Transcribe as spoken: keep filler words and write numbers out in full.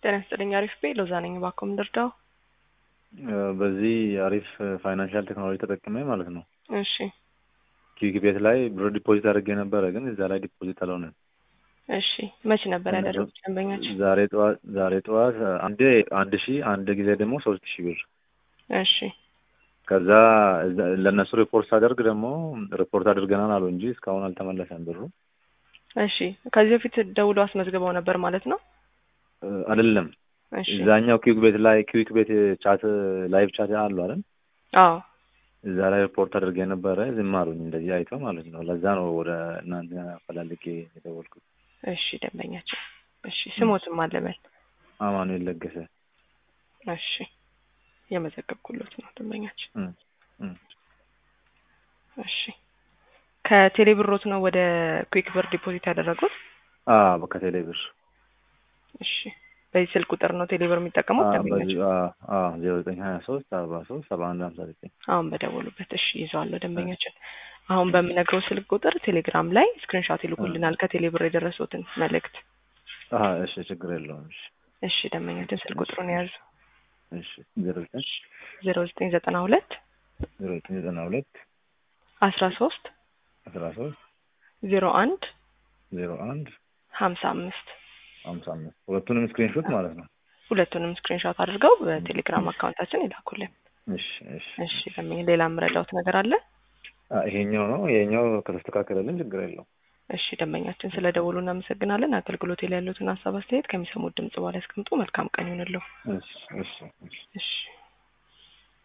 ጤና ይስጥልኝ አሪፍ ቤ ሎዛ ነኝ ባኮም ድርዳው በዚህ አሪፍ ፋይናንሻል ቴክኖሎጂ ተጠቅሜ ማለት ነው። እሺ ኪክ ቤት ላይ ብር ዲፖዚት አድርጌ ነበር ግን እዛ ላይ ዲፖዚት አልሆነም። እሺ መች ነበር ያደረጉት ደንበኛችን? ዛሬ ጠዋት ዛሬ ጠዋት አንዴ አንድ ሺህ አንድ ጊዜ ደግሞ ሶስት ሺህ ብር። እሺ ከዛ ለነሱ ሪፖርት አደርግ ደግሞ ሪፖርት አድርገናል አሉ እንጂ እስካሁን አልተመለሰም ብሩ። እሺ ከዚህ በፊት ደውሎ አስመዝግበው ነበር ማለት ነው? አይደለም እሺ እዛኛው ኪክ ቤት ላይ ኪክ ቤት ቻት ላይቭ ቻት አሉ አይደል? አዎ እዛ ላይ ሪፖርት አድርጌ ነበረ ዝም አሉኝ እንደዚህ አይተው ማለት ነው። ለዛ ነው ወደ እናንተ አፈላልጌ የደወልኩት። እሺ ደንበኛችን እሺ ስሞትም አለበል አማኑኤል ለገሰ። እሺ የመዘገብኩለት ነው ደንበኛችን። እሺ ከቴሌብሮት ነው ወደ ኩዊክ ብር ዲፖዚት ያደረጉት? አዎ በከቴሌብር። እሺ በዚህ ስልክ ቁጥር ነው ቴሌብር የሚጠቀሙት ደንበኛችን? አዎ አዎ ዜሮ ዘጠኝ ሀያ ሶስት አርባ ሶስት ሰባ አንድ ሃምሳ ዘጠኝ አሁን በደወሉበት። እሺ ይዟል ደንበኛችን። አሁን በምነግረው ስልክ ቁጥር ቴሌግራም ላይ ስክሪንሾት ይልኩልናል ከቴሌብር የደረሱትን መልእክት። አሃ እሺ ችግር የለውም። እሺ እሺ ደንበኛችን ስልክ ቁጥሩን ያዙ። እሺ ዜሮ ዘጠኝ ዜሮ ዘጠኝ ዘጠና ሁለት ዜሮ ዘጠኝ ዘጠና ሁለት አስራ ሶስት አስራ ሶስት ዜሮ አንድ ዜሮ አንድ ሀምሳ አምስት ሃምሳ አምስት ሁለቱንም ስክሪንሾት ማለት ነው። ሁለቱንም ስክሪንሾት አድርገው በቴሌግራም አካውንታችን ይላኩልን። እሺ እሺ እሺ ለምን ሌላ ምረዳውት ነገር አለ? ይሄኛው ነው ይሄኛው ከተስተካከለልን ችግር የለውም። እሺ ደንበኛችን ስለ ደውሉ እናመሰግናለን። አገልግሎት ላይ ያሉትን ሀሳብ አስተያየት ከሚሰሙት ድምጽ በኋላ ያስቀምጡ። መልካም ቀን ይሁንልዎ። እሺ እሺ እሺ